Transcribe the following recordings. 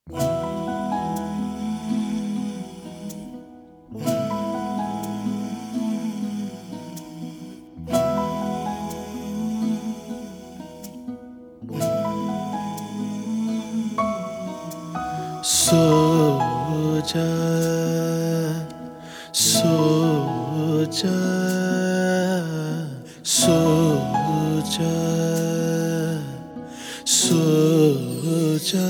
सो जा, सो जा, सो जा, सो जा।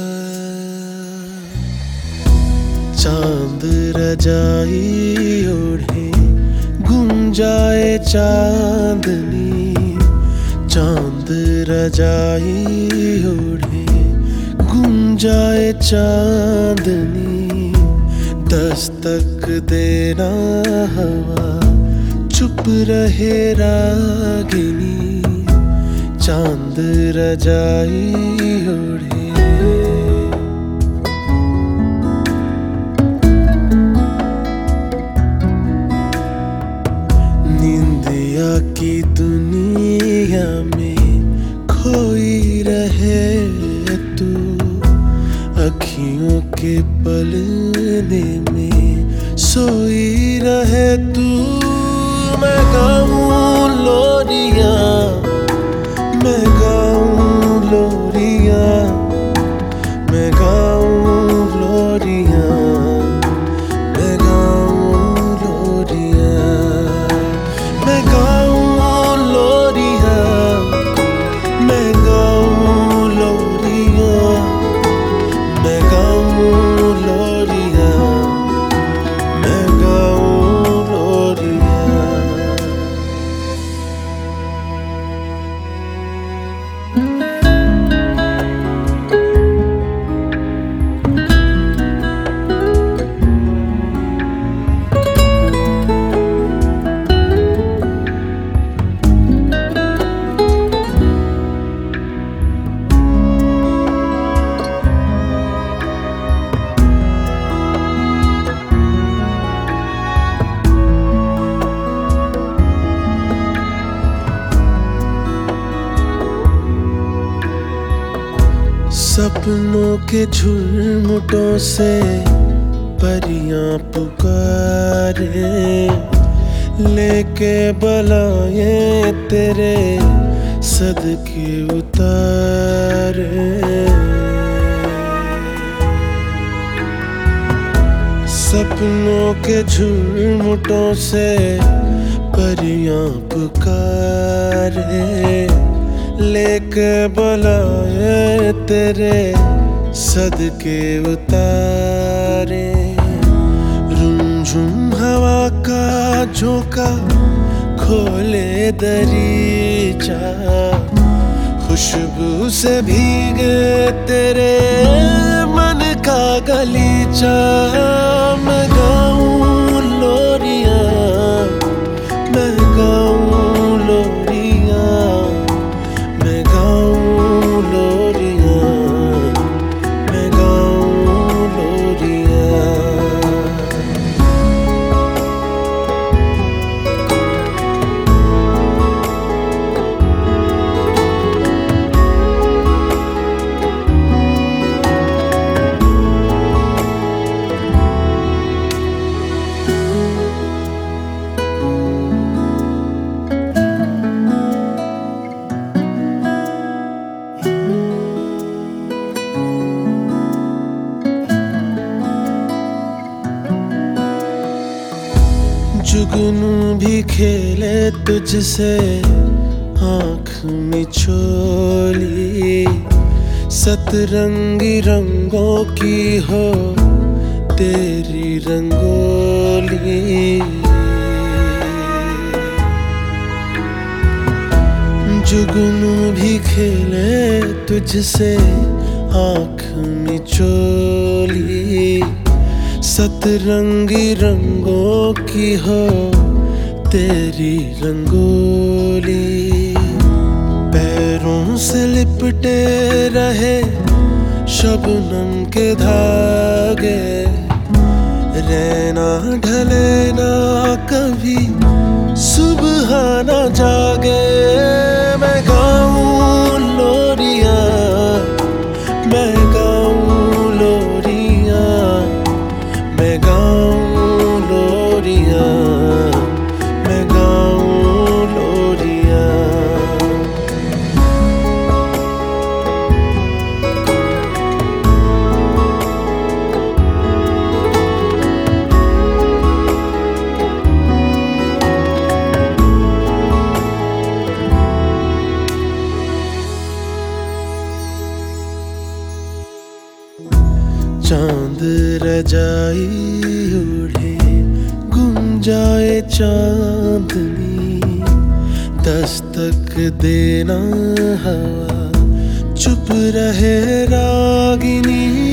चांद रजाई ओढ़े गुंजाए चांदनी, चांद रजाई ओढ़े गुंजाए चांदनी। दस्तक देना हवा, चुप रहे रागिनी, चांद रजाई ओढ़े। निंदिया की दुनिया में खोई रहे तू, अखियों के पलने में सोई रहे तू। मैं गाऊं लोरियां, मैं गाऊं लोरियां, मैं गाऊं लोरियां, मैं गाऊं लोरियां, मैं गाऊं लोरियां, मैं गाऊं लोरियां, मैं गाऊं लोरियां, मैं गाऊं लोरियां। सपनों के झुरमुटों से परियां पुकारे, लेके बलाएं तेरे सदके उतारे। सपनों के झुरमुटों से परियां पुकारे, लेके बुलाए तेरे सदके उतारे। रुमझुम हवा का झोंका खोले दरीचा, खुशबू से भीगे तेरे मन का गलीचा। मैं गाऊं लोरियां, मैं गाऊं लोरियां, मैं गाऊं लोरियां, मैं गाऊं लोरियां। जुगनू भी खेले तुझसे आँख मिचोली, सतरंगी रंगों की हो तेरी रंगोली। जुगनू भी खेले तुझसे आँख मिचोली, सतरंगी रंगों की हो तेरी रंगोली। पैरों से लिपटे रहे शबनम के धागे, रहना ढले ना कभी सुबह ना जागे। मैं गाऊं लोरियां, मैं गाऊं लोरियां, चांद रजाई ओढ़े गुम जाए चांदनी, दस्तक देना हवा चुप रहे रागिनी।